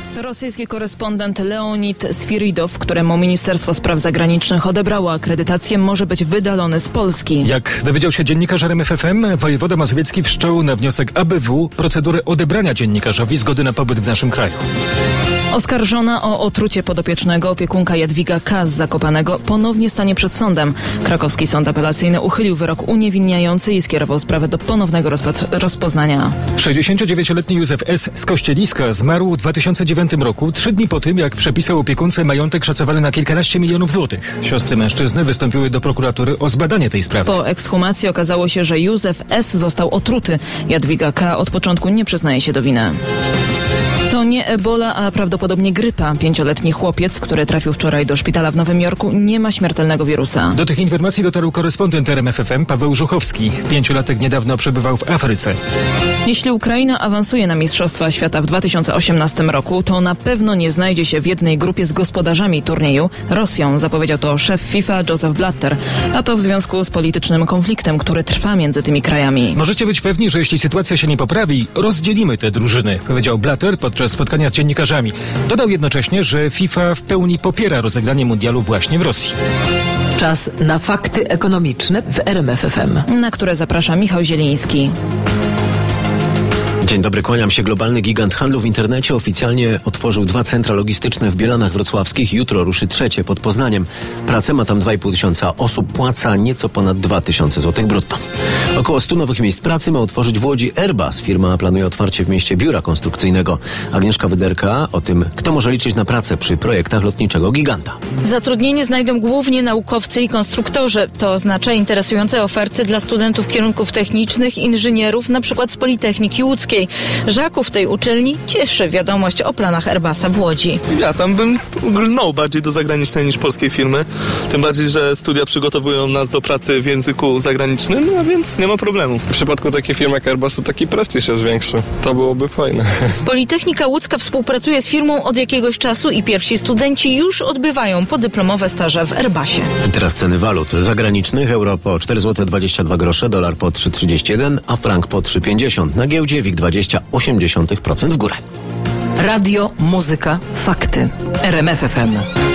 Rosyjski korespondent Leonid Sfiridow, któremu Ministerstwo Spraw Zagranicznych odebrało akredytację, może być wydalony z Polski. Jak dowiedział się dziennikarz RMF FM, wojewoda mazowiecki wszczął na wniosek ABW procedurę odebrania dziennikarzowi zgody na pobyt w naszym kraju. Oskarżona o otrucie podopiecznego opiekunka Jadwiga K. z Zakopanego ponownie stanie przed sądem. Krakowski Sąd Apelacyjny uchylił wyrok uniewinniający i skierował sprawę do ponownego rozpoznania. 69-letni Józef S. z Kościeliska zmarł w 2009 roku, 3 dni po tym, jak przepisał opiekunce majątek szacowany na kilkanaście milionów złotych. Siostry mężczyzny wystąpiły do prokuratury o zbadanie tej sprawy. Po ekshumacji okazało się, że Józef S. został otruty. Jadwiga K. od początku nie przyznaje się do winy. To nie Ebola, a prawdopodobnie grypa. 5-letni chłopiec, który trafił wczoraj do szpitala w Nowym Jorku, nie ma śmiertelnego wirusa. Do tych informacji dotarł korespondent RMF FM Paweł Żuchowski. 5-latek niedawno przebywał w Afryce. Jeśli Ukraina awansuje na Mistrzostwa Świata w 2018 roku, to na pewno nie znajdzie się w jednej grupie z gospodarzami turnieju, Rosją, zapowiedział to szef FIFA Joseph Blatter. A to w związku z politycznym konfliktem, który trwa między tymi krajami. Możecie być pewni, że jeśli sytuacja się nie poprawi, rozdzielimy te drużyny, powiedział Blatter podczas spotkania z dziennikarzami. Dodał jednocześnie, że FIFA w pełni popiera rozegranie mundialu właśnie w Rosji. Czas na fakty ekonomiczne w RMF FM, na które zaprasza Michał Zieliński. Dzień dobry, kłaniam się. Globalny gigant handlu w internecie oficjalnie otworzył 2 centra logistyczne w Bielanach Wrocławskich. Jutro ruszy 3 pod Poznaniem. Pracę ma tam 2,5 tysiąca osób, płaca nieco ponad 2000 zł brutto. Około 100 nowych miejsc pracy ma otworzyć w Łodzi Airbus. Firma planuje otwarcie w mieście biura konstrukcyjnego. Agnieszka Wyderka o tym, kto może liczyć na pracę przy projektach lotniczego giganta. Zatrudnienie znajdą głównie naukowcy i konstruktorzy. To oznacza interesujące oferty dla studentów kierunków technicznych, inżynierów, np. z Politechniki Łódzkiej. Żaków tej uczelni cieszy wiadomość o planach Airbusa w Łodzi. Ja tam bym lgnął bardziej do zagranicznej niż polskiej firmy. Tym bardziej, że studia przygotowują nas do pracy w języku zagranicznym, a więc nie ma problemu. W przypadku takiej firmy jak Airbusu taki prestiż jest większy. To byłoby fajne. Politechnika Łódzka współpracuje z firmą od jakiegoś czasu i pierwsi studenci już odbywają podyplomowe staże w Airbusie. I teraz ceny walut zagranicznych. Euro po 4,22 zł, dolar po 3,31, a frank po 3,50. Na giełdzie WIG 20,8% w górę. Radio, muzyka, fakty. RMF FM.